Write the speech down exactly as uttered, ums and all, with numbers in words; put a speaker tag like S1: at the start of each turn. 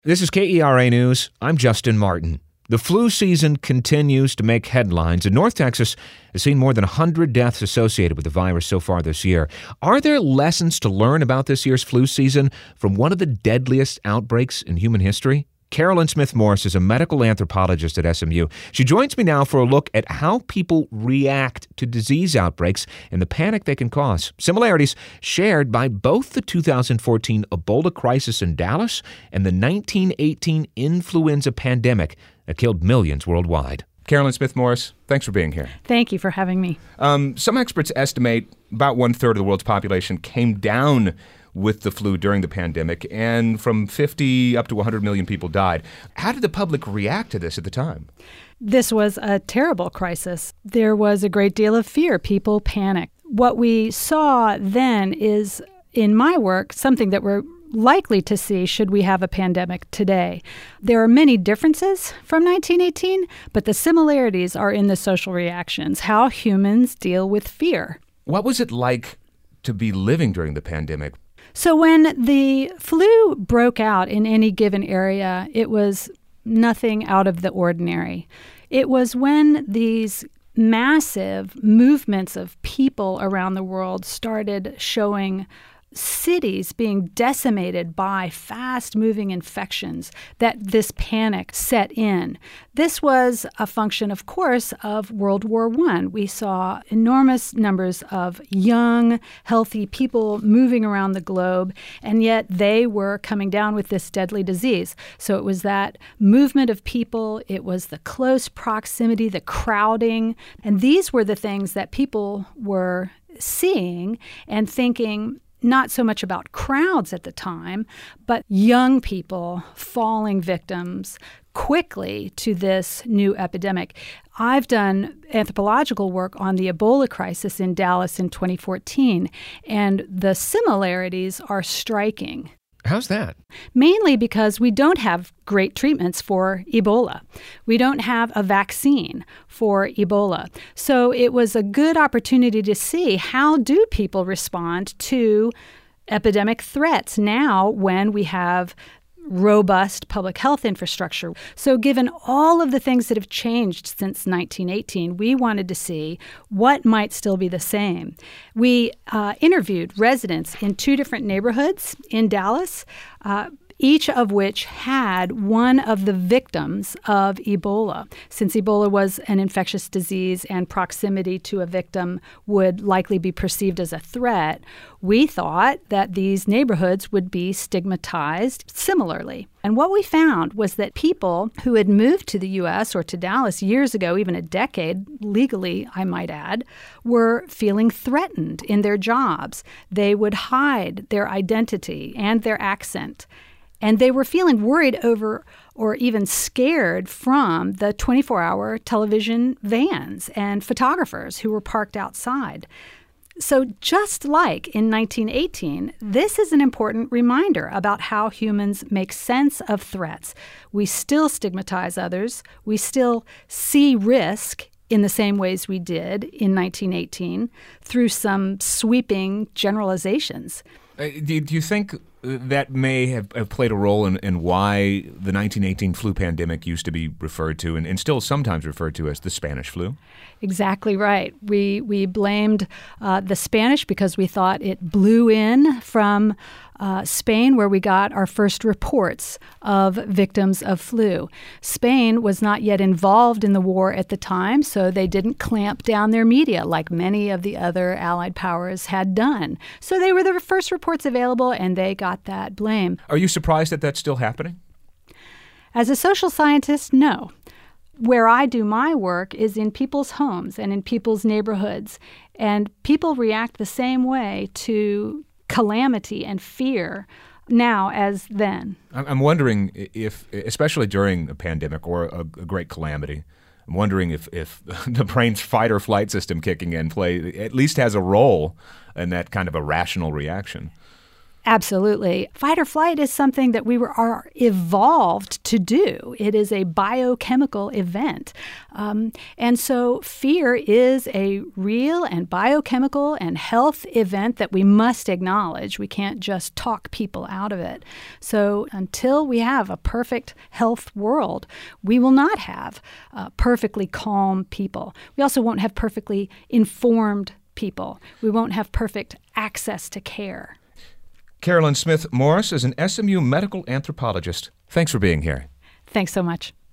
S1: This is K E R A News. I'm Justin Martin. The flu season continues to make headlines, and North Texas has seen more than one hundred deaths associated with the virus so far this year. Are there lessons to learn about this year's flu season from one of the deadliest outbreaks in human history? Carolyn Smith Morris is a medical anthropologist at S M U. She joins me now for a look at how people react to disease outbreaks and the panic they can cause. Similarities shared by both the two thousand fourteen Ebola crisis in Dallas and the nineteen eighteen influenza pandemic that killed millions worldwide. Carolyn Smith Morris, thanks for being here.
S2: Thank you for having me.
S1: Um, some experts estimate about one-third of the world's population came down with the flu during the pandemic, and from fifty up to one hundred million people died. How did the public react to this at the time?
S2: This was a terrible crisis. There was a great deal of fear. People panicked. What we saw then is, in my work, something that we're likely to see should we have a pandemic today. There are many differences from nineteen eighteen, but the similarities are in the social reactions, how humans deal with fear.
S1: What was it like to be living during the pandemic?
S2: So when the flu broke out in any given area, it was nothing out of the ordinary. It was when these massive movements of people around the world started showing cities being decimated by fast-moving infections that this panic set in. This was a function, of course, of World War One. We saw enormous numbers of young, healthy people moving around the globe, and yet they were coming down with this deadly disease. So it was that movement of people, it was the close proximity, the crowding, and these were the things that people were seeing and thinking, not so much about crowds at the time, but young people falling victims quickly to this new epidemic. I've done anthropological work on the Ebola crisis in Dallas in twenty fourteen, and the similarities are striking.
S1: How's that?
S2: Mainly because we don't have great treatments for Ebola. We don't have a vaccine for Ebola. So it was a good opportunity to see how do people respond to epidemic threats now when we have robust public health infrastructure. So given all of the things that have changed since nineteen eighteen, we wanted to see what might still be the same. We uh, interviewed residents in two different neighborhoods in Dallas, uh, each of which had one of the victims of Ebola. Since Ebola was an infectious disease and proximity to a victim would likely be perceived as a threat, we thought that these neighborhoods would be stigmatized similarly. And what we found was that people who had moved to the U S or to Dallas years ago, even a decade, legally, I might add, were feeling threatened in their jobs. They would hide their identity and their accent. And they were feeling worried over or even scared from the twenty-four hour television vans and photographers who were parked outside. So just like in nineteen eighteen, this is an important reminder about how humans make sense of threats. We still stigmatize others. We still see risk in the same ways we did in nineteen eighteen through some sweeping generalizations.
S1: Uh, do, do you think that may have, have played a role in, in why the nineteen eighteen flu pandemic used to be referred to and, and still sometimes referred to as the Spanish flu?
S2: Exactly right. We we blamed uh, the Spanish because we thought it blew in from uh, Spain, where we got our first reports of victims of flu. Spain was not yet involved in the war at the time, so they didn't clamp down their media like many of the other Allied powers had done. So they were the first reports available, and they got that blame.
S1: Are you surprised that that's still happening?
S2: As a social scientist, no. Where I do my work is in people's homes and in people's neighborhoods, and people react the same way to calamity and fear now as then.
S1: I'm wondering if, especially during a pandemic or a, a great calamity, I'm wondering if, if the brain's fight or flight system kicking in play at least has a role in that kind of a rational reaction.
S2: Absolutely. Fight or flight is something that we were are evolved to do. It is a biochemical event. Um, and so fear is a real and biochemical and health event that we must acknowledge. We can't just talk people out of it. So until we have a perfect health world, we will not have uh, perfectly calm people. We also won't have perfectly informed people. We won't have perfect access to care.
S1: Carolyn Smith Morris is an S M U medical anthropologist. Thanks for being here.
S2: Thanks so much.